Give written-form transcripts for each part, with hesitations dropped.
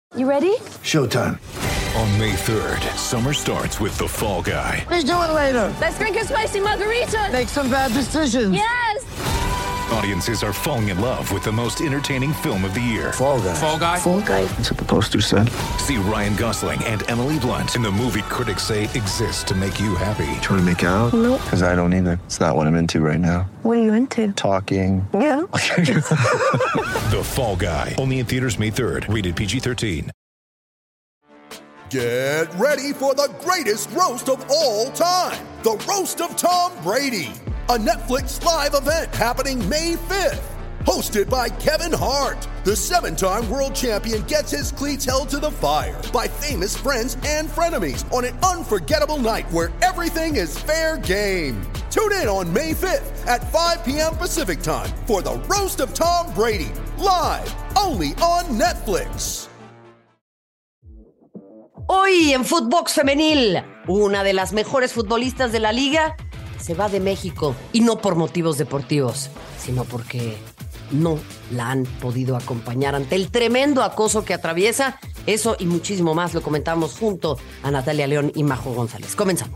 You ready? Showtime. On May 3rd, summer starts with The Fall Guy. Let's do it later. Let's drink a spicy margarita. Make some bad decisions. Yes! Audiences are falling in love with the most entertaining film of the year. Fall Guy. Fall Guy? Fall guy. That's what the poster said. See Ryan Gosling and Emily Blunt in the movie critics say exists to make you happy. Trying to make it out? Nope. Because I don't either. It's not what I'm into right now. What are you into? Talking. Yeah. The Fall Guy. Only in theaters May 3rd. Rated PG-13. Get ready for the greatest roast of all time. The Roast of Tom Brady. A Netflix live event happening May 5th. Hosted by Kevin Hart. The 7-time world champion gets his cleats held to the fire by famous friends and frenemies on an unforgettable night where everything is fair game. Tune in on May 5th at 5 p.m. Pacific time for The Roast of Tom Brady. Live only on Netflix. Hoy en Footbox Femenil, una de las mejores futbolistas de la liga se va de México, y no por motivos deportivos, sino porque no la han podido acompañar ante el tremendo acoso que atraviesa. Eso y muchísimo más lo comentamos junto a Natalia León y Majo González. Comenzamos.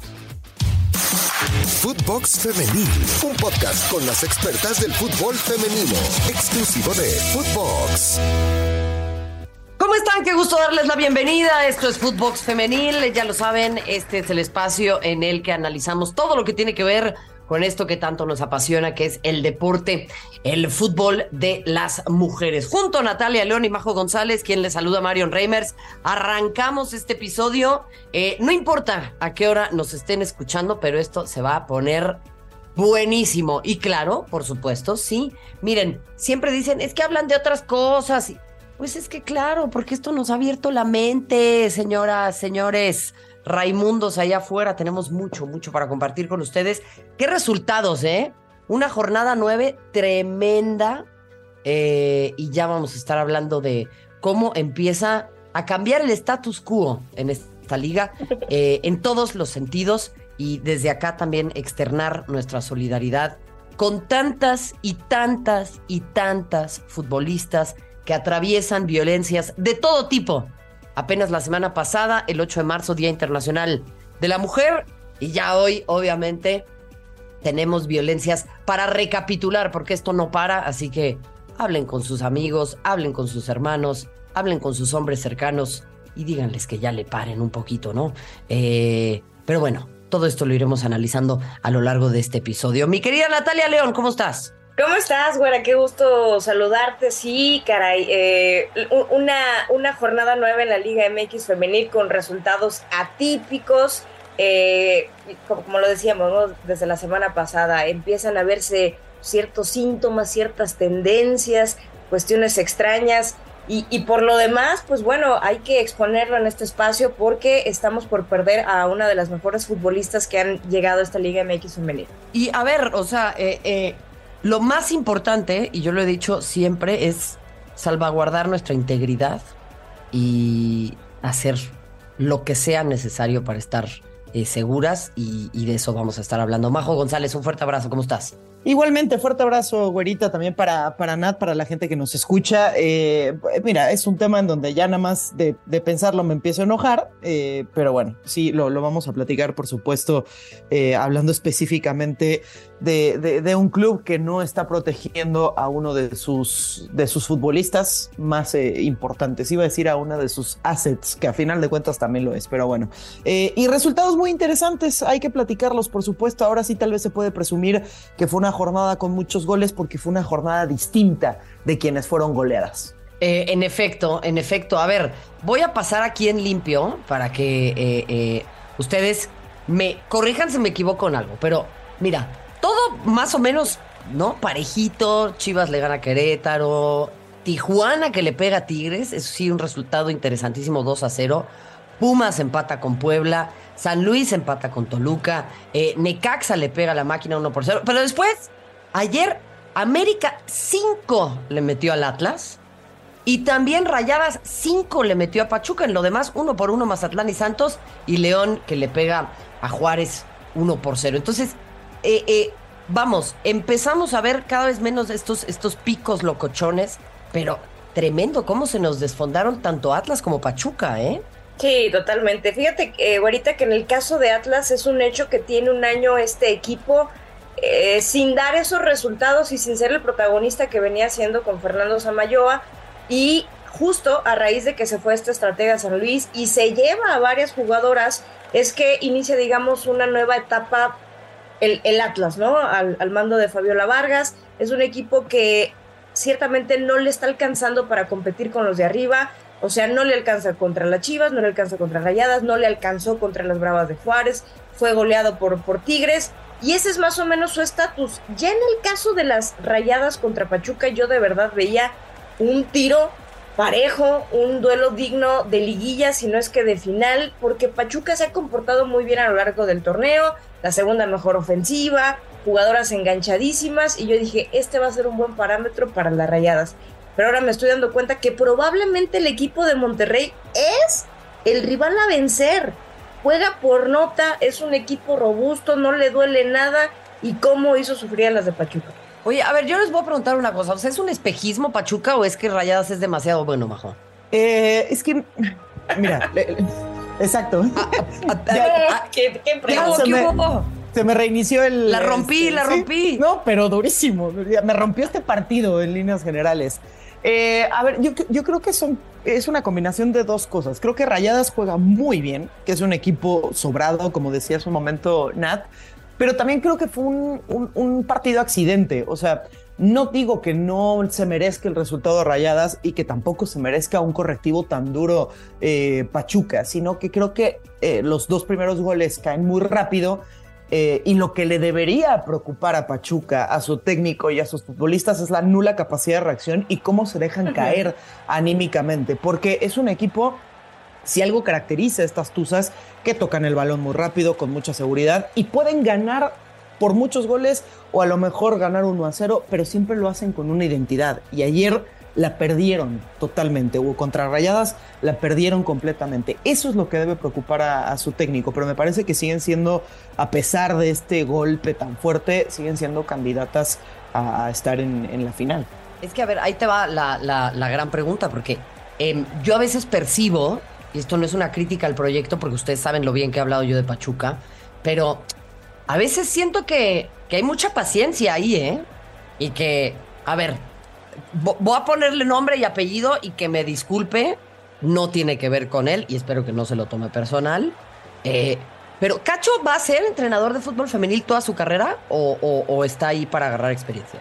Footbox Femenil, un podcast con las expertas del fútbol femenino, exclusivo de Footbox. ¿Cómo están? Qué gusto darles la bienvenida. Esto es Footbox Femenil. Ya lo saben, este es el espacio en el que analizamos todo lo que tiene que ver con esto que tanto nos apasiona, que es el deporte, el fútbol de las mujeres. Junto a Natalia León y Majo González, quien les saluda, Marion Reimers, arrancamos este episodio. No importa a qué hora nos estén escuchando, pero esto se va a poner buenísimo. Y claro, por supuesto, sí. Miren, siempre dicen, es que hablan de otras cosas. Pues es que claro, porque esto nos ha abierto la mente, señoras, señores, Raimundos allá afuera. Tenemos mucho para compartir con ustedes. ¡Qué resultados, eh! Una jornada 9 tremenda. Y ya vamos a estar hablando de cómo empieza a cambiar el status quo en esta liga, en todos los sentidos. Y desde acá también externar nuestra solidaridad con tantas y tantas y tantas futbolistas que atraviesan violencias de todo tipo. Apenas la semana pasada, el 8 de marzo, Día Internacional de la Mujer, y ya hoy, obviamente, tenemos violencias para recapitular, porque esto no para, así que hablen con sus amigos, hablen con sus hermanos, hablen con sus hombres cercanos y díganles que ya le paren un poquito, ¿no? Pero bueno, todo esto lo iremos analizando a lo largo de este episodio. Mi querida Natalia León, ¿cómo estás? ¿Cómo estás, güera? Qué gusto saludarte. Sí, caray. Una jornada nueva en la Liga MX femenil con resultados atípicos. Como lo decíamos, ¿no? Desde la semana pasada empiezan a verse ciertos síntomas, ciertas tendencias, cuestiones extrañas. Y por lo demás, pues bueno, hay que exponerlo en este espacio porque estamos por perder a una de las mejores futbolistas que han llegado a esta Liga MX femenil. Y a ver, o sea, lo más importante, y yo lo he dicho siempre, es salvaguardar nuestra integridad y hacer lo que sea necesario para estar seguras, y de eso vamos a estar hablando. Majo González, un fuerte abrazo, ¿cómo estás? Igualmente, fuerte abrazo, güerita, también para Nat, para la gente que nos escucha. Mira, es un tema en donde ya nada más de pensarlo me empiezo a enojar, pero bueno, sí, lo vamos a platicar, por supuesto, hablando específicamente de un club que no está protegiendo a uno de sus futbolistas más importantes. Iba a decir a una de sus assets, que a final de cuentas también lo es, pero bueno. Y resultados muy interesantes, hay que platicarlos, por supuesto. Ahora sí tal vez se puede presumir que fue una jornada con muchos goles porque fue una jornada distinta de quienes fueron goleadas. En efecto. A ver, voy a pasar aquí en limpio para que ustedes me corrijan si me equivoco en algo, pero mira, todo más o menos, ¿no? Parejito. Chivas le gana a Querétaro, Tijuana que le pega a Tigres, eso sí, un resultado interesantísimo, 2-0. Pumas empata con Puebla, San Luis empata con Toluca, Necaxa le pega a la máquina 1-0. Pero después, ayer, América 5 le metió al Atlas, y también Rayadas 5 le metió a Pachuca. En lo demás, 1-1 Mazatlán y Santos, y León que le pega a Juárez 1-0. Entonces, vamos, empezamos a ver cada vez menos estos picos locochones, pero tremendo cómo se nos desfondaron tanto Atlas como Pachuca, ¿eh? Sí, totalmente. Fíjate, güerita, que en el caso de Atlas es un hecho que tiene un año este equipo sin dar esos resultados y sin ser el protagonista que venía haciendo con Fernando Samayoa, y justo a raíz de que se fue esta estratega a San Luis y se lleva a varias jugadoras, es que inicia, digamos, una nueva etapa el Atlas, ¿no? Al mando de Fabiola Vargas. Es un equipo que ciertamente no le está alcanzando para competir con los de arriba. O sea, no le alcanza contra las Chivas, no le alcanza contra Rayadas, no le alcanzó contra las Bravas de Juárez, fue goleado por Tigres, y ese es más o menos su estatus. Ya en el caso de las Rayadas contra Pachuca, yo de verdad veía un tiro parejo, un duelo digno de liguilla, si no es que de final, porque Pachuca se ha comportado muy bien a lo largo del torneo, la segunda mejor ofensiva, jugadoras enganchadísimas, y yo dije, este va a ser un buen parámetro para las Rayadas. Pero ahora me estoy dando cuenta que probablemente el equipo de Monterrey es el rival a vencer. Juega por nota, es un equipo robusto, no le duele nada, y cómo hizo sufrir a las de Pachuca. Oye, a ver, yo les voy a preguntar una cosa. O sea, ¿es un espejismo Pachuca o es que Rayadas es demasiado bueno, Majo? Es que, mira, exacto. ¿Qué pregunta? Se me reinició el... La rompí. No, pero durísimo. Me rompió este partido en líneas generales. A ver, yo creo que es una combinación de dos cosas. Creo que Rayadas juega muy bien, que es un equipo sobrado, como decía hace un momento Nat, pero también creo que fue un partido accidente. O sea, no digo que no se merezca el resultado de Rayadas y que tampoco se merezca un correctivo tan duro Pachuca, sino que creo que los dos primeros goles caen muy rápido. Y lo que le debería preocupar a Pachuca, a su técnico y a sus futbolistas es la nula capacidad de reacción y cómo se dejan caer anímicamente, porque es un equipo, si algo caracteriza a estas tuzas, que tocan el balón muy rápido, con mucha seguridad, y pueden ganar por muchos goles o a lo mejor ganar 1-0, pero siempre lo hacen con una identidad, y ayer la perdieron totalmente, o contra Rayadas la perdieron completamente. Eso es lo que debe preocupar a su técnico, pero me parece que siguen siendo, a pesar de este golpe tan fuerte, siguen siendo candidatas a estar en la final. Es que, a ver, ahí te va la gran pregunta, porque yo a veces percibo, y esto no es una crítica al proyecto, porque ustedes saben lo bien que he hablado yo de Pachuca, pero a veces siento que hay mucha paciencia ahí, ¿eh? Y que, a ver, voy a ponerle nombre y apellido y que me disculpe, no tiene que ver con él y espero que no se lo tome personal. Pero ¿Cacho va a ser entrenador de fútbol femenil toda su carrera o está ahí para agarrar experiencia?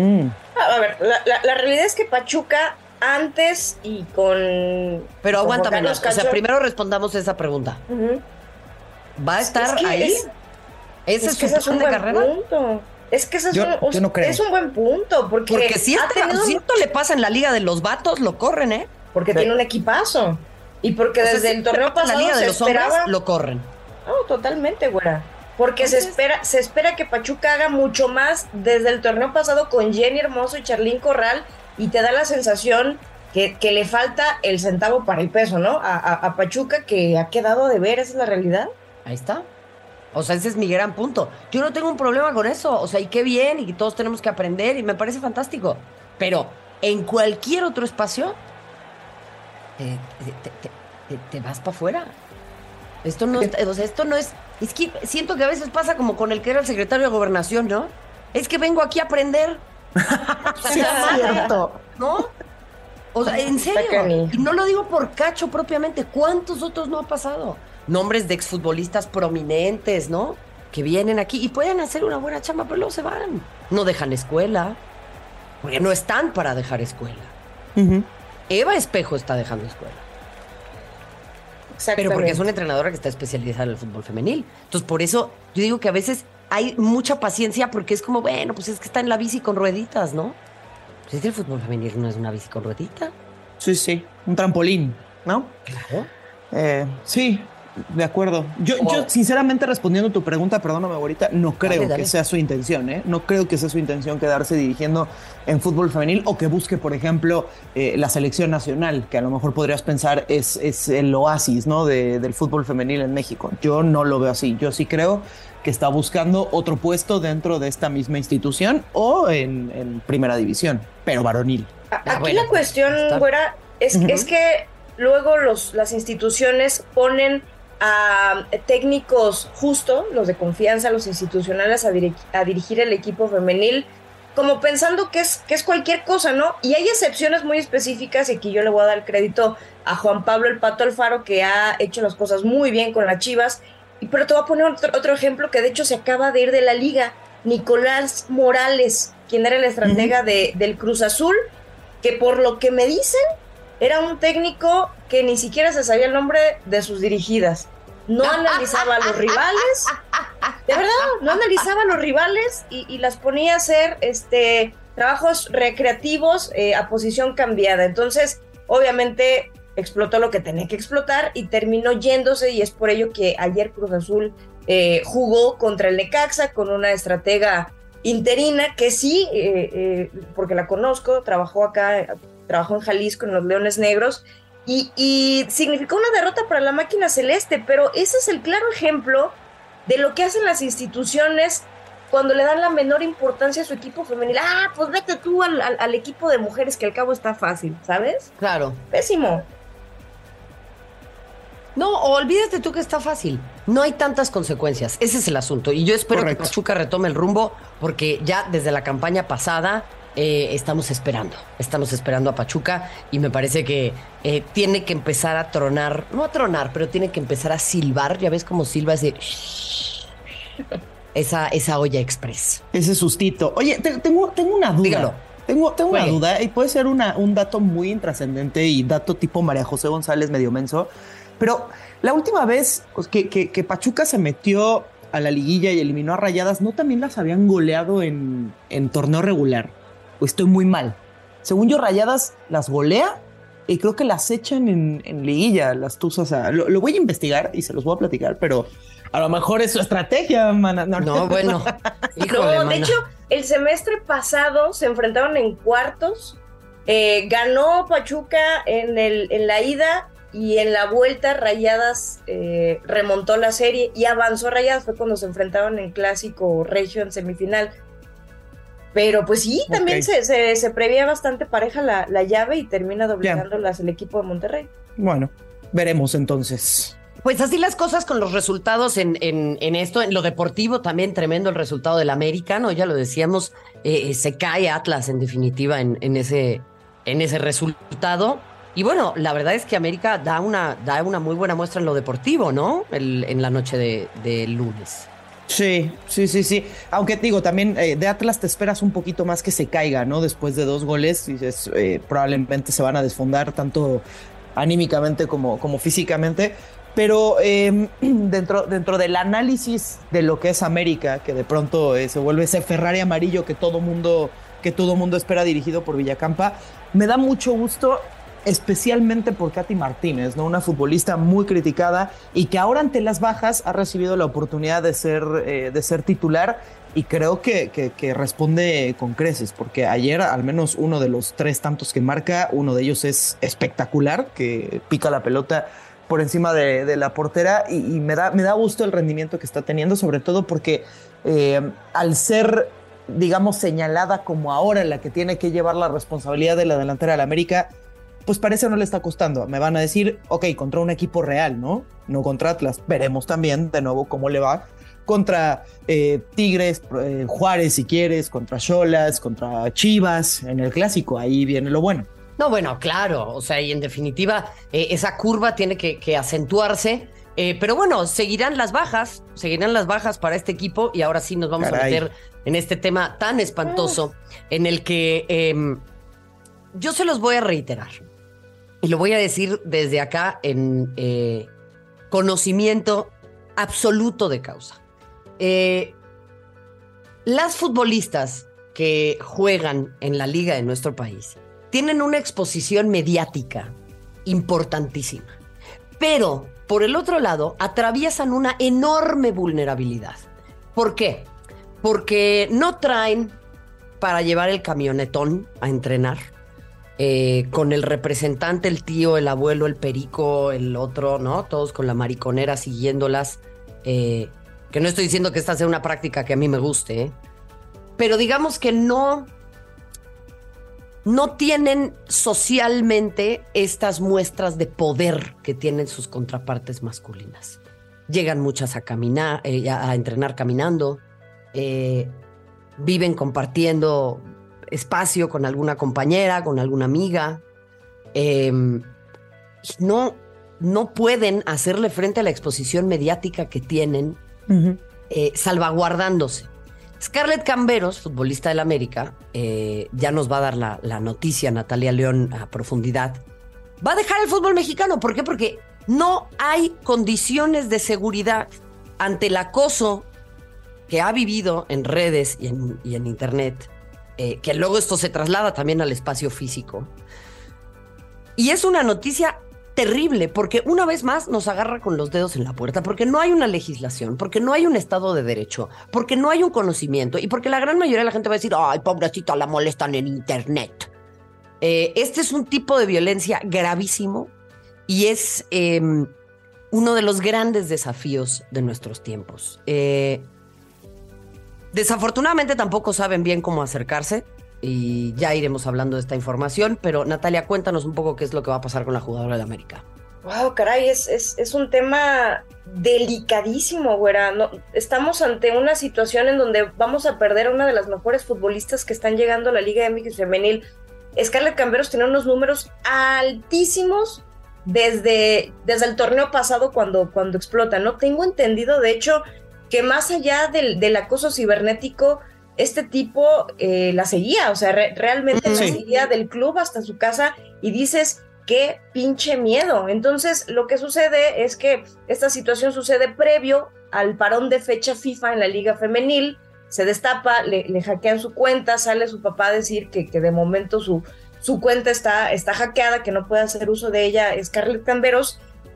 A ver, la realidad es que Pachuca antes y con... Pero con aguántame, Carlos o sea, Cacho, primero respondamos esa pregunta. ¿Va a estar que ahí? ¿Ese es su plan de carrera? Punto. Es que ese yo no creo. Es un buen punto, porque si esto le pasa en la Liga de los Vatos, lo corren, ¿eh? Porque tiene un equipazo. Y porque desde el torneo pasado la Liga de se los esperaba... hombres, lo corren. No, totalmente, güera. Porque se espera que Pachuca haga mucho más desde el torneo pasado con Jenny Hermoso y Charlín Corral, y te da la sensación que le falta el centavo para el peso, ¿no? A Pachuca, que ha quedado de ver, esa es la realidad. Ahí está. O sea, ese es mi gran punto. Yo no tengo un problema con eso. O sea, y qué bien, y todos tenemos que aprender, y me parece fantástico. Pero en cualquier otro espacio, te vas para afuera. Esto no, o sea, esto no es... Es que siento que a veces pasa como con el que era el secretario de Gobernación, ¿no? Es que vengo aquí a aprender. Sí, es cierto. ¿No? O sea, en serio. Y no lo digo por Cacho propiamente. ¿Cuántos otros no ha pasado? Nombres de exfutbolistas prominentes, ¿no? Que vienen aquí y pueden hacer una buena chamba, pero luego se van. No dejan escuela. Porque no están para dejar escuela. Eva Espejo está dejando escuela. Pero porque es una entrenadora que está especializada en el fútbol femenil. Entonces, por eso yo digo que a veces hay mucha paciencia, porque es como, bueno, pues es que está en la bici con rueditas, ¿no? Pues es que el fútbol femenil no es una bici con ruedita. Sí, un trampolín, ¿no? Claro. Sí, de acuerdo. Yo sinceramente, respondiendo a tu pregunta, perdóname, ahorita, no creo que sea su intención, ¿eh? No creo que sea su intención quedarse dirigiendo en fútbol femenil, o que busque, por ejemplo, la selección nacional, que a lo mejor podrías pensar es el oasis, ¿no? del fútbol femenil en México. Yo no lo veo así. Yo sí creo que está buscando otro puesto dentro de esta misma institución o en primera división, pero varonil. Aquí la cuestión, güera, es que luego las instituciones ponen a técnicos justo, los de confianza, los institucionales, a dirigir el equipo femenil, como pensando que es cualquier cosa, ¿no? Y hay excepciones muy específicas, y aquí yo le voy a dar el crédito a Juan Pablo el Pato Alfaro, que ha hecho las cosas muy bien con las Chivas, pero te voy a poner otro ejemplo que de hecho se acaba de ir de la liga, Nicolás Morales, quien era el estratega del Cruz Azul, que por lo que me dicen, era un técnico que ni siquiera se sabía el nombre de sus dirigidas. No analizaba a los rivales, de verdad, no analizaba a los rivales y las ponía a hacer trabajos recreativos a posición cambiada. Entonces, obviamente, explotó lo que tenía que explotar y terminó yéndose, y es por ello que ayer Cruz Azul jugó contra el Necaxa con una estratega interina que sí, porque la conozco, trabajó en Jalisco en los Leones Negros, y significó una derrota para la máquina celeste, pero ese es el claro ejemplo de lo que hacen las instituciones cuando le dan la menor importancia a su equipo femenil. Pues vete tú al equipo de mujeres, que al cabo está fácil, ¿sabes? Claro. Pésimo. No, olvídate tú que está fácil. No hay tantas consecuencias. Ese es el asunto. Y yo espero que Pachuca retome el rumbo, porque ya desde la campaña pasada estamos esperando a Pachuca, y me parece que tiene que empezar a tronar, no a tronar, pero tiene que empezar a silbar. Ya ves cómo silba esa olla express. Ese sustito. Oye, tengo una duda. Dígalo. Tengo una duda, y puede ser un dato muy intrascendente y dato tipo María José González medio menso, pero la última vez que Pachuca se metió a la liguilla y eliminó a Rayadas, ¿no también las habían goleado en torneo regular? ¿O estoy muy mal? Según yo, Rayadas las golea y creo que las echan en liguilla, las Tuzas. Lo voy a investigar y se los voy a platicar, pero a lo mejor es su estrategia, mana. No, bueno. Híjole, no, de hecho, el semestre pasado se enfrentaron en cuartos, ganó Pachuca en la ida, y en la vuelta Rayadas remontó la serie y avanzó Rayadas. Fue cuando se enfrentaron en Clásico Regio en semifinal. Pero pues sí, también se preveía bastante pareja la llave, y termina doblegándolas el equipo de Monterrey. Bueno, veremos entonces. Pues así las cosas con los resultados en esto. En lo deportivo también tremendo el resultado del América, ¿no? Ya lo decíamos, se cae Atlas en definitiva en ese resultado. Y bueno, la verdad es que América da una muy buena muestra en lo deportivo, ¿no? En la noche de lunes. Sí. Aunque digo, también de Atlas te esperas un poquito más que se caiga, ¿no? Después de 2 goles, dices, probablemente se van a desfondar tanto anímicamente como físicamente. Pero dentro del análisis de lo que es América, que de pronto se vuelve ese Ferrari amarillo que todo mundo espera, dirigido por Villacampa, me da mucho gusto, especialmente por Katy Martínez, ¿no? Una futbolista muy criticada y que ahora ante las bajas ha recibido la oportunidad de ser titular, y creo que responde con creces, porque ayer al menos uno de los 3 tantos que marca, uno de ellos es espectacular, que pica la pelota por encima de la portera, y me da gusto el rendimiento que está teniendo, sobre todo porque al ser, digamos, señalada como ahora la que tiene que llevar la responsabilidad de la delantera de la América, pues parece no le está costando. Me van a decir, ok, contra un equipo real, ¿no? No contra Atlas. Veremos también de nuevo cómo le va contra Tigres, Juárez si quieres, contra Xolas, contra Chivas en el Clásico. Ahí viene lo bueno. No, bueno, claro. O sea, y en definitiva, esa curva tiene que acentuarse. Pero bueno, seguirán las bajas para este equipo, y ahora sí nos vamos a meter en este tema tan espantoso en el que yo se los voy a reiterar. Y lo voy a decir desde acá en conocimiento absoluto de causa. Las futbolistas que juegan en la liga de nuestro país tienen una exposición mediática importantísima. Pero, por el otro lado, atraviesan una enorme vulnerabilidad. ¿Por qué? Porque no traen para llevar el camionetón a entrenar. Con el representante, el tío, el abuelo, el perico, el otro, ¿no? Todos con la mariconera siguiéndolas. Que no estoy diciendo que esta sea una práctica que a mí me guste, pero digamos que no no tienen socialmente estas muestras de poder que tienen sus contrapartes masculinas. Llegan muchas a caminar, a entrenar caminando, viven compartiendo espacio con alguna compañera, con alguna amiga. No pueden hacerle frente a la exposición mediática que tienen, salvaguardándose. Scarlett Camberos, futbolista del América, ya nos va a dar la noticia Natalia León a profundidad. Va a dejar el fútbol mexicano. ¿Por qué? Porque no hay condiciones de seguridad ante el acoso que ha vivido en redes y en internet, que luego esto se traslada también al espacio físico. Y es una noticia terrible, porque una vez más nos agarra con los dedos en la puerta, porque no hay una legislación, porque no hay un Estado de Derecho, porque no hay un conocimiento y porque la gran mayoría de la gente va a decir, ay, pobrecita, la molestan en internet. Este es un tipo de violencia gravísimo y es uno de los grandes desafíos de nuestros tiempos. Desafortunadamente tampoco saben bien cómo acercarse y ya iremos hablando de esta información, pero Natalia, cuéntanos un poco qué es lo que va a pasar con la jugadora de América. Wow, caray, es un tema delicadísimo, güera. No, estamos ante una situación en donde vamos a perder a una de las mejores futbolistas que están llegando a la Liga MX femenil. Scarlett Camberos tiene unos números altísimos desde el torneo pasado cuando explota, ¿no? Tengo entendido, de hecho, que más allá del acoso cibernético, este tipo la seguía, o sea, realmente la seguía del club hasta su casa y dices, qué pinche miedo. Entonces, lo que sucede es que esta situación sucede previo al parón de fecha FIFA en la Liga Femenil, se destapa, le hackean su cuenta, sale su papá a decir que de momento su cuenta está hackeada, que no puede hacer uso de ella Scarlett Camberos,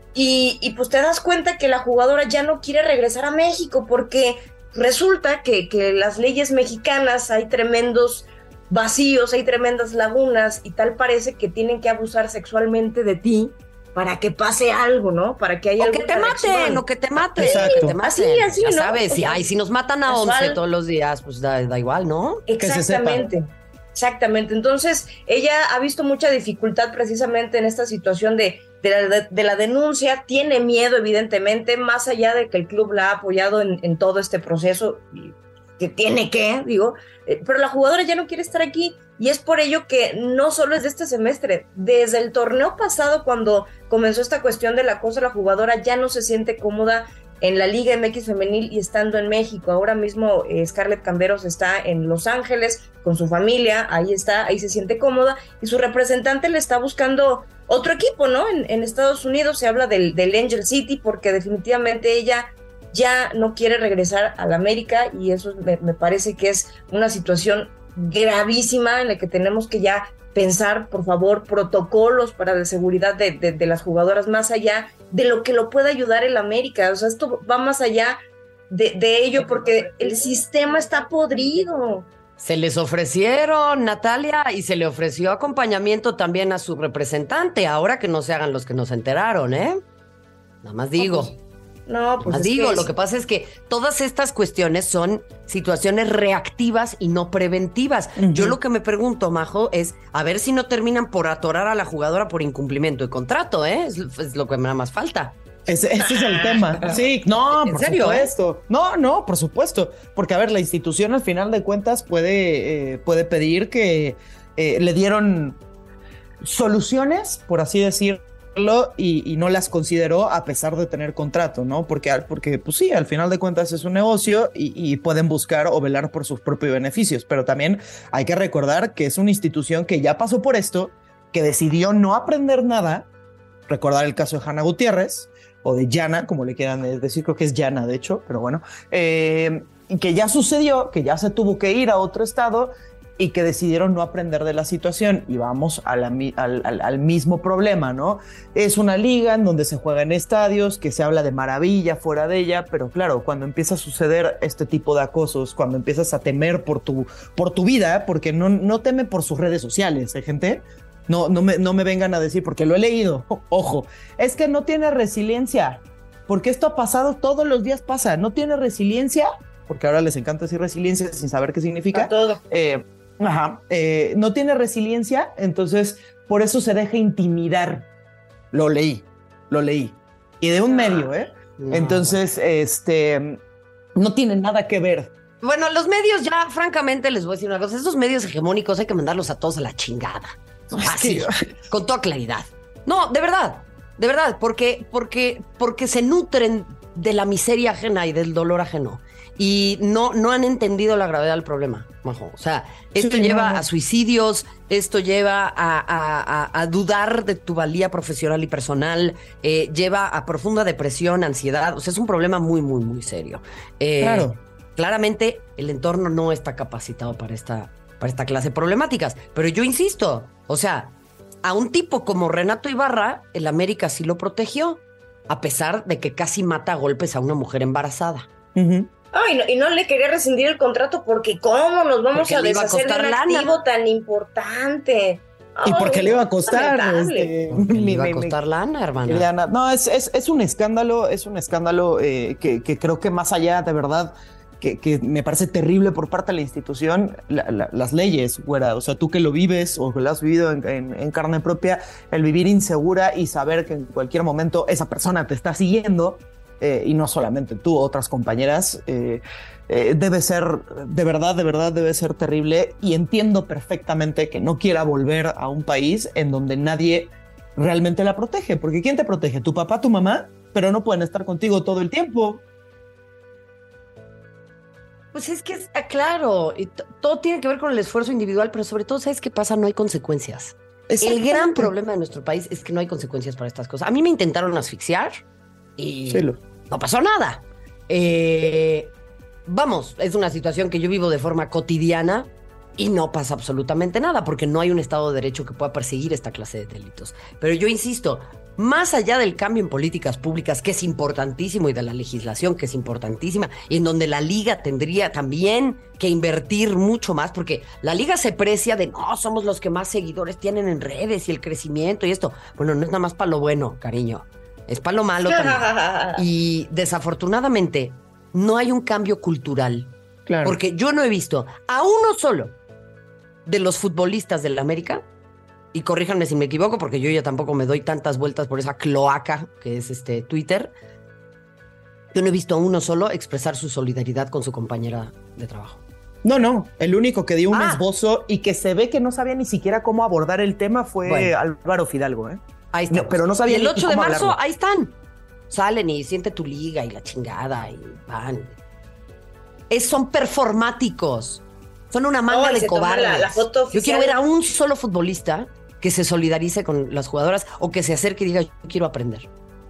y pues te das cuenta que la jugadora ya no quiere regresar a México porque resulta que las leyes mexicanas hay tremendos vacíos, hay tremendas lagunas y tal parece que tienen que abusar sexualmente de ti para que pase algo, ¿no? Para que haya o que te maten, o que te maten. Exacto. Que te maten. Así, ya ¿no? sabes, O sea, si nos matan a casual. 11 todos los días, pues da igual, ¿no? Exactamente. Exactamente. Entonces, ella ha visto mucha dificultad precisamente en esta situación de la denuncia, tiene miedo, evidentemente, más allá de que el club la ha apoyado en todo este proceso, que tiene que, pero la jugadora ya no quiere estar aquí, y es por ello que no solo es de este semestre, desde el torneo pasado, cuando comenzó esta cuestión del acoso, la jugadora ya no se siente cómoda en la Liga MX femenil y estando en México. Ahora mismo Scarlett Camberos está en Los Ángeles con su familia, ahí se siente cómoda, y su representante le está buscando otro equipo, ¿no? En Estados Unidos se habla del Angel City, porque definitivamente ella ya no quiere regresar a la América, y eso me parece que es una situación gravísima en la que tenemos que ya pensar, por favor, protocolos para la seguridad de las jugadoras, más allá de lo que lo pueda ayudar el América. O sea, esto va más allá de ello, porque el sistema está podrido. Se les ofrecieron, Natalia, y se le ofreció acompañamiento también a su representante, ahora que no se hagan los que nos enteraron, ¿eh? Nada más digo. No, pues Lo que pasa es que todas estas cuestiones son situaciones reactivas y no preventivas. Yo lo que me pregunto, Majo, es a ver si no terminan por atorar a la jugadora por incumplimiento de contrato, ¿eh? Es lo que nada más falta. Ese es el tema. Sí, no, ¿En por serio, supuesto. No, por supuesto. Porque, a ver, la institución al final de cuentas puede pedir que le dieron soluciones, por así decirlo, y no las consideró a pesar de tener contrato, ¿no? Porque pues sí, al final de cuentas es un negocio y pueden buscar o velar por sus propios beneficios. Pero también hay que recordar que es una institución que ya pasó por esto, que decidió no aprender nada. Recordar el caso de Hanna Gutiérrez, o de Yana, como le quieran decir, creo que es Yana, de hecho, pero bueno, que ya sucedió, que ya se tuvo que ir a otro estado y que decidieron no aprender de la situación, y vamos al mismo problema, ¿no? Es una liga en donde se juega en estadios, que se habla de maravilla fuera de ella, pero claro, cuando empieza a suceder este tipo de acosos, cuando empiezas a temer por tu vida, porque no teme por sus redes sociales, ¿eh, gente? No me vengan a decir, porque lo he leído, ojo, es que no tiene resiliencia, porque esto ha pasado, todos los días pasa, no tiene resiliencia, porque ahora les encanta decir resiliencia sin saber qué significa. A todo. Ajá. No tiene resiliencia, entonces por eso se deja intimidar. Lo leí. Y de un medio, ¿eh? No, entonces, no tiene nada que ver. Bueno, los medios ya, francamente, les voy a decir una cosa. Esos medios hegemónicos hay que mandarlos a todos a la chingada. Así, con toda claridad. No, de verdad, porque se nutren de la miseria ajena y del dolor ajeno. Y no han entendido la gravedad del problema, Majo. O sea, esto lleva a suicidios, esto lleva a dudar de tu valía profesional y personal, lleva a profunda depresión, ansiedad. O sea, es un problema muy, muy, muy serio. Claro. Claramente, el entorno no está capacitado para esta clase de problemáticas. Pero yo insisto, o sea, a un tipo como Renato Ibarra, el América sí lo protegió, a pesar de que casi mata a golpes a una mujer embarazada. Uh-huh. Y no le quería rescindir el contrato porque ¿cómo nos vamos a deshacer de un activo tan importante? ¿Y por qué le iba a costar? Le iba a costar lana, hermana. No, es un escándalo, que creo que más allá de verdad, que me parece terrible por parte de la institución, las leyes, güera. O sea, tú que lo vives o que lo has vivido en carne propia, el vivir insegura y saber que en cualquier momento esa persona te está siguiendo, y no solamente tú, otras compañeras, debe ser, de verdad debe ser terrible, y entiendo perfectamente que no quiera volver a un país en donde nadie realmente la protege, porque ¿quién te protege? ¿Tu papá, tu mamá? Pero no pueden estar contigo todo el tiempo. Pues es que, claro, y todo tiene que ver con el esfuerzo individual, pero sobre todo, ¿sabes qué pasa? No hay consecuencias. El gran problema de nuestro país es que no hay consecuencias para estas cosas. A mí me intentaron asfixiar y no pasó nada. Vamos, es una situación que yo vivo de forma cotidiana y no pasa absolutamente nada porque no hay un Estado de Derecho que pueda perseguir esta clase de delitos. Pero yo insisto, más allá del cambio en políticas públicas, que es importantísimo, y de la legislación, que es importantísima, y en donde la Liga tendría también que invertir mucho más, porque la Liga se precia de, no, somos los que más seguidores tienen en redes y el crecimiento y esto. Bueno, no es nada más para lo bueno, cariño. Es para lo malo también. Y desafortunadamente no hay un cambio cultural. Claro. Porque yo no he visto a uno solo de los futbolistas del América, y corríjanme si me equivoco, porque yo ya tampoco me doy tantas vueltas por esa cloaca que es Twitter. Yo no he visto a uno solo expresar su solidaridad con su compañera de trabajo. No, el único que dio un esbozo y que se ve que no sabía ni siquiera cómo abordar el tema fue Álvaro Fidalgo, ¿eh? Ahí está. No, pero no sabía. Y el 8 de marzo, hablarlo. ahí están. Salen y siente tu liga y la chingada y van. Son performáticos. Son una manga de cobardes. La foto yo quiero ver a un solo futbolista que se solidarice con las jugadoras o que se acerque y diga, yo quiero aprender.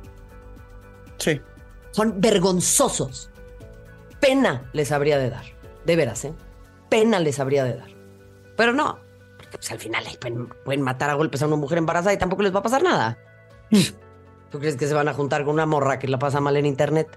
Sí. Son vergonzosos. Pena les habría de dar. De veras, ¿eh? Pena les habría de dar. Pero no, porque pues, al final pueden matar a golpes a una mujer embarazada y tampoco les va a pasar nada. ¿Tú crees que se van a juntar con una morra que la pasa mal en internet?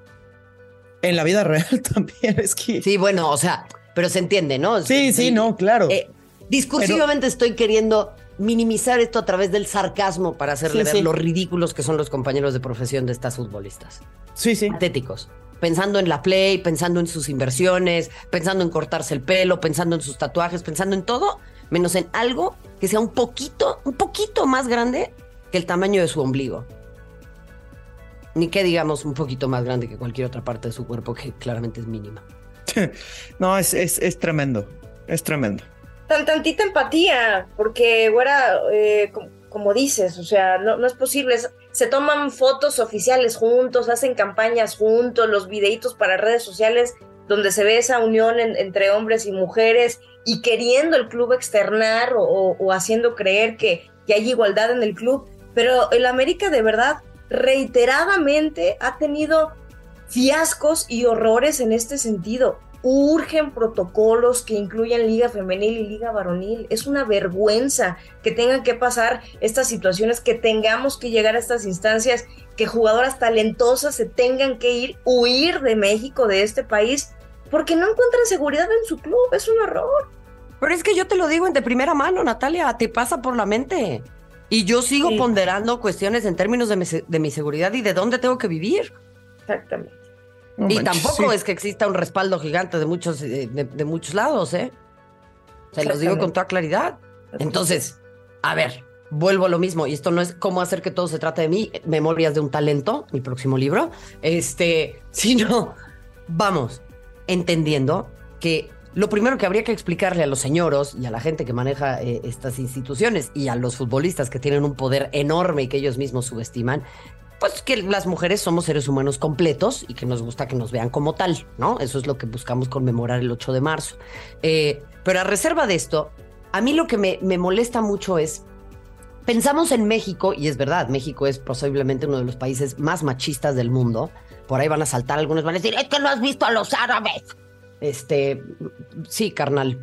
En la vida real también, es que... Sí, bueno, o sea, pero se entiende, ¿no? Sí, no, claro. Discursivamente estoy queriendo minimizar esto a través del sarcasmo para hacerle ver lo ridículos que son los compañeros de profesión de estas futbolistas. Sí. Patéticos. Pensando en la play, pensando en sus inversiones, pensando en cortarse el pelo, pensando en sus tatuajes, pensando en todo, menos en algo que sea un poquito más grande que el tamaño de su ombligo. Ni que digamos un poquito más grande que cualquier otra parte de su cuerpo, que claramente es mínima. No, es tremendo. Es tremendo. Tantita empatía, porque, güera, como dices, o sea, no es posible. Se toman fotos oficiales juntos, hacen campañas juntos, los videitos para redes sociales donde se ve esa unión entre hombres y mujeres y queriendo el club externar o haciendo creer que hay igualdad en el club. Pero el América de verdad reiteradamente ha tenido fiascos y horrores en este sentido. Urgen protocolos que incluyan liga femenil y liga varonil. Es una vergüenza que tengan que pasar estas situaciones, que tengamos que llegar a estas instancias, que jugadoras talentosas se tengan que huir de México, de este país, porque no encuentran seguridad en su club. Es un horror. Pero es que yo te lo digo de primera mano, Natalia, te pasa por la mente. Y yo sigo ponderando cuestiones en términos de mi seguridad y de dónde tengo que vivir. Exactamente. No, y tampoco es que exista un respaldo gigante de muchos lados, ¿eh? Se los digo con toda claridad. Entonces, a ver, vuelvo a lo mismo. Y esto no es cómo hacer que todo se trate de mí. Memorias de un talento, mi próximo libro. Sino, vamos, entendiendo que lo primero que habría que explicarle a los señoros y a la gente que maneja estas instituciones y a los futbolistas que tienen un poder enorme y que ellos mismos subestiman, pues que las mujeres somos seres humanos completos y que nos gusta que nos vean como tal, ¿no? Eso es lo que buscamos conmemorar el 8 de marzo. Pero a reserva de esto, a mí lo que me molesta mucho es, pensamos en México, y es verdad, México es posiblemente uno de los países más machistas del mundo. Por ahí van a saltar algunos, van a decir, es que no has visto a los árabes. Sí, carnal.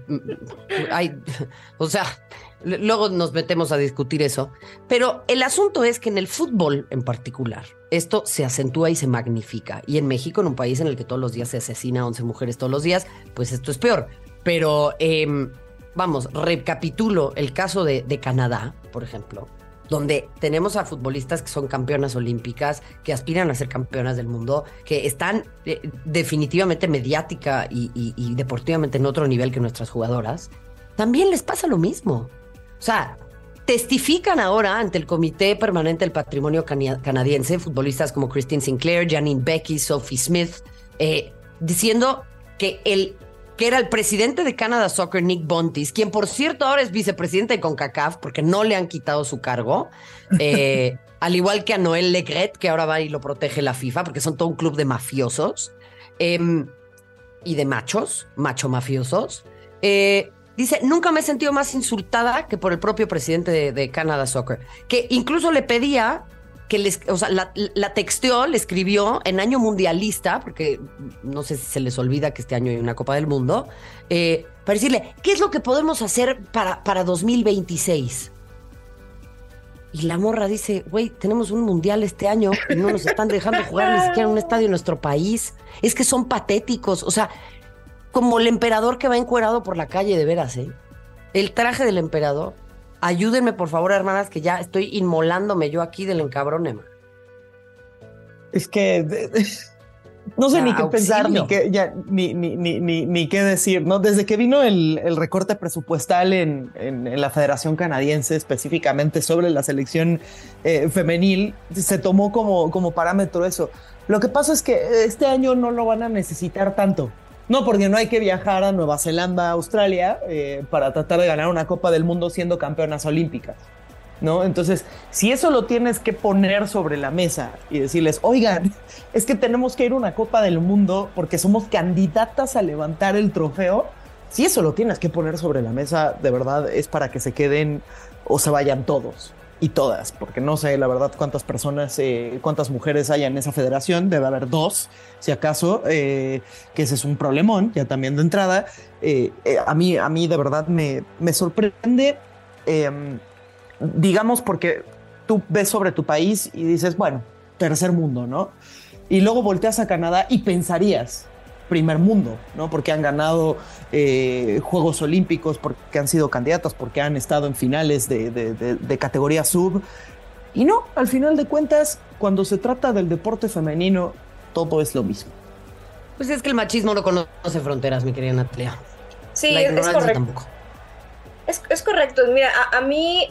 O sea, luego nos metemos a discutir eso. Pero el asunto es que en el fútbol en particular, esto se acentúa y se magnifica. Y en México, en un país en el que todos los días se asesina a 11 mujeres todos los días, pues esto es peor. Pero, vamos, recapitulo el caso de Canadá, por ejemplo, donde tenemos a futbolistas que son campeonas olímpicas, que aspiran a ser campeonas del mundo, que están definitivamente mediática y deportivamente en otro nivel que nuestras jugadoras. También les pasa lo mismo. O sea, testifican ahora ante el Comité Permanente del Patrimonio Canadiense futbolistas como Christine Sinclair, Janine Beckie, Sophie Smith, diciendo que era el presidente de Canada Soccer, Nick Bontis, quien por cierto ahora es vicepresidente de CONCACAF porque no le han quitado su cargo, al igual que a Noël Le Graët, que ahora va y lo protege la FIFA porque son todo un club de mafiosos y de macho mafiosos. Dice, nunca me he sentido más insultada que por el propio presidente de Canada Soccer, que incluso le pedía que la texteó, le escribió en año mundialista, porque no sé si se les olvida que este año hay una Copa del Mundo, para decirle, ¿qué es lo que podemos hacer para 2026? Y la morra dice, güey, tenemos un mundial este año y no nos están dejando jugar ni siquiera en un estadio en nuestro país. Es que son patéticos, o sea, como el emperador que va encuerado por la calle, de veras, el traje del emperador. Ayúdenme, por favor, hermanas, que ya estoy inmolándome yo aquí del encabrone. Es que no sé ni qué pensar, ni qué decir, ¿no? Desde que vino el recorte presupuestal en la Federación Canadiense, específicamente sobre la selección femenil, se tomó como parámetro eso. Lo que pasa es que este año no lo van a necesitar tanto. No, porque no hay que viajar a Nueva Zelanda, Australia, para tratar de ganar una Copa del Mundo siendo campeonas olímpicas, ¿no? Entonces, si eso lo tienes que poner sobre la mesa y decirles, oigan, es que tenemos que ir a una Copa del Mundo porque somos candidatas a levantar el trofeo, si eso lo tienes que poner sobre la mesa, de verdad es para que se queden o se vayan todos y todas, porque no sé la verdad cuántas personas, cuántas mujeres hay en esa federación, debe haber 2, si acaso, que ese es un problemón, ya también de entrada. A mí de verdad me sorprende, digamos, porque tú ves sobre tu país y dices, bueno, tercer mundo, ¿no? Y luego volteas a Canadá y pensarías, primer mundo, ¿no? Porque han ganado Juegos Olímpicos, porque han sido candidatas, porque han estado en finales de categoría sub. Y no, al final de cuentas, cuando se trata del deporte femenino, todo es lo mismo. Pues es que el machismo no conoce fronteras, mi querida Natalia. Sí, la ignorancia es correcto. tampoco. Es correcto. Mira, a mí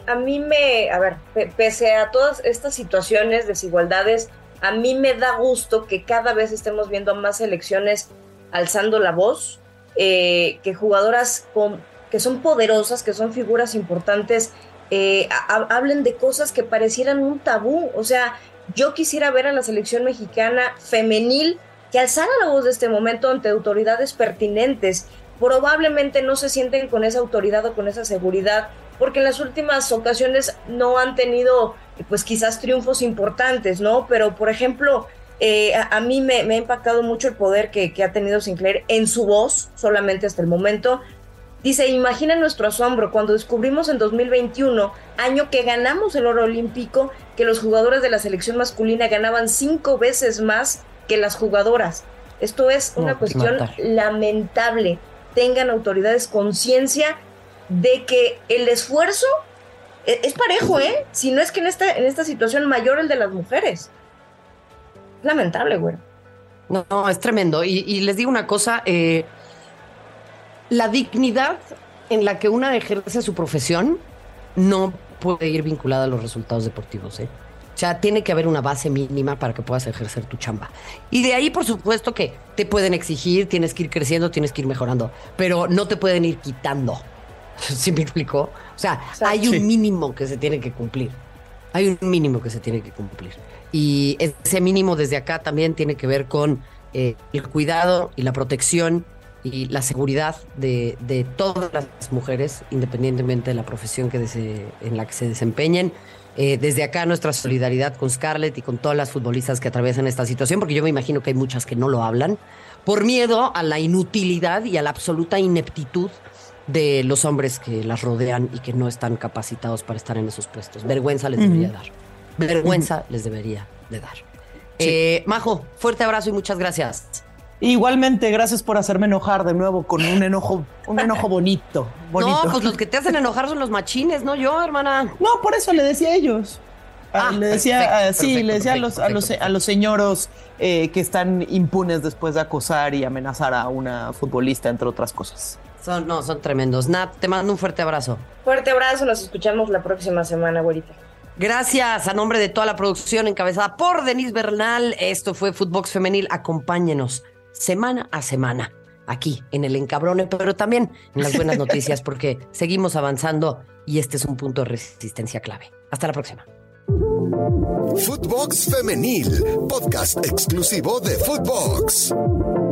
pese a todas estas situaciones, desigualdades, a mí me da gusto que cada vez estemos viendo más selecciones alzando la voz, que jugadoras que son poderosas, que son figuras importantes, hablen de cosas que parecieran un tabú. O sea, yo quisiera ver a la selección mexicana femenil que alzara la voz de este momento ante autoridades pertinentes. Probablemente no se sienten con esa autoridad o con esa seguridad, porque en las últimas ocasiones no han tenido, pues quizás triunfos importantes, ¿no? Pero, por ejemplo, a mí me ha impactado mucho el poder que ha tenido Sinclair en su voz, solamente hasta el momento. Dice, imagina nuestro asombro cuando descubrimos en 2021, año que ganamos el oro olímpico, que los jugadores de la selección masculina ganaban 5 veces más que las jugadoras. Esto es una cuestión lamentable. Tengan autoridades conciencia de que el esfuerzo es parejo, si no es que en esta situación mayor el de las mujeres. Lamentable, güey. No, es tremendo. Y les digo una cosa, la dignidad en la que una ejerce su profesión no puede ir vinculada a los resultados deportivos, ¿eh? O sea, tiene que haber una base mínima para que puedas ejercer tu chamba. Y de ahí, por supuesto, que te pueden exigir, tienes que ir creciendo, tienes que ir mejorando, pero no te pueden ir quitando. ¿Sí me explicó? O sea, hay un mínimo que se tiene que cumplir. Hay un mínimo que se tiene que cumplir. Y ese mínimo desde acá también tiene que ver con el cuidado y la protección y la seguridad de todas las mujeres, independientemente de la profesión en la que se desempeñen. Desde acá nuestra solidaridad con Scarlett y con todas las futbolistas que atraviesan esta situación, porque yo me imagino que hay muchas que no lo hablan, por miedo a la inutilidad y a la absoluta ineptitud de los hombres que las rodean y que no están capacitados para estar en esos puestos. Vergüenza les debería dar. Vergüenza les debería de dar. Sí. Majo, fuerte abrazo y muchas gracias. Igualmente, gracias por hacerme enojar de nuevo con un enojo bonito. No, pues los que te hacen enojar son los machines, no yo, hermana. No, por eso le decía a ellos. Le decía a los señoros que están impunes después de acosar y amenazar a una futbolista, entre otras cosas. Son tremendos. Nat, te mando un fuerte abrazo. Fuerte abrazo, nos escuchamos la próxima semana, güerita. Gracias, a nombre de toda la producción encabezada por Denise Bernal. Esto fue Footbox Femenil. Acompáñenos semana a semana aquí en el Encabrone, pero también en las buenas noticias, porque seguimos avanzando y este es un punto de resistencia clave. Hasta la próxima. Footbox Femenil, podcast exclusivo de Footbox.